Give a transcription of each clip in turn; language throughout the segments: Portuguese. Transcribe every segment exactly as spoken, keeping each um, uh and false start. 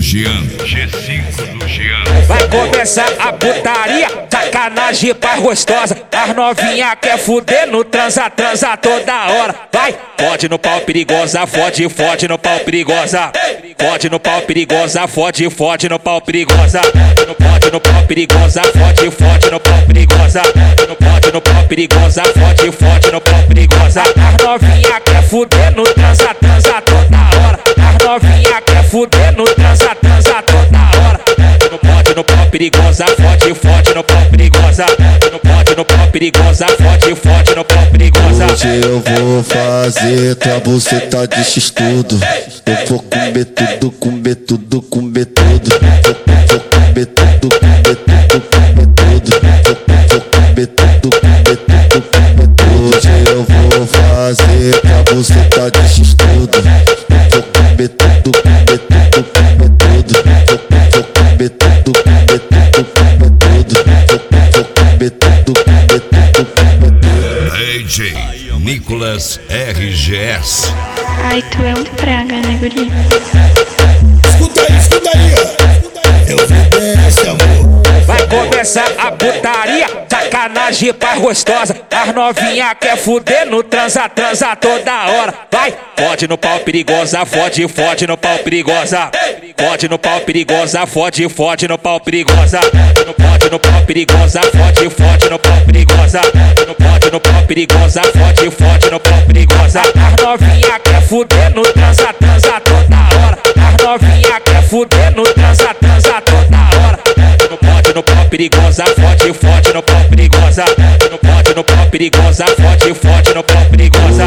Jean, G cinco do Jean. Vai começar a putaria, sacanagem pra gostosa. As novinha quer fuder no transa, transa toda hora. Vai, fode no pau perigosa, fode, fode no pau perigosa. Fode no pau perigosa, fode, fode no pau perigosa. Fode no pau perigosa, fode, fode no pau perigosa. Fode no pau perigosa, fode, fode no pau perigosa. As novinha quer fuder no transa, transa toda hora. As novinha quer fuder no transa, transa toda hora. Fode no pau perigosa, fode, fode no pau perigosa. Fode no pau perigosa, fode, fode no pau perigosa. Hoje eu vou fazer tua buceta de x-tudo. Eu vou comer tudo, comer tudo, comer tudo. Vou comer tudo, comer tudo, comer tudo. Vou comer tudo, comer tudo, comer tudo. Hoje eu vou fazer tua buceta de x-tudo. Vou comer tudo, comer tudo, comer tudo. Vou comer tudo, comer tudo, comer tudo. Vou comer tudo, comer tudo, comer tudo. D J Nicolas R G S. Ai, tu é um praga, né, guri? Escuta aí, escuta aí, ó. Eu vou descer, amor. Vai começar a putaria, sacanagem pra gostosa. As novinha quer fuder no transa, transa toda hora. Vai, fode no pau perigosa, fode, fode no pau perigosa. Fode no pau perigosa, fode, fode no pau perigosa. Fode no pau perigosa, fode, fode no pau perigosa. Fode no pau perigosa, fode, fode no pau perigosa. As novinha quer fuder no transa, transa toda hora. As novinha quer fuder no transa, transa toda hora. Fode no pau perigosa, fode, fode no pau perigosa. Fode no pau perigosa, fode, fode no pau perigosa.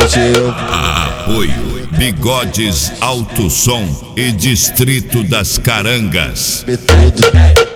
Apoio Bigodes Alto Som e Distrito das Carangas. Tudo.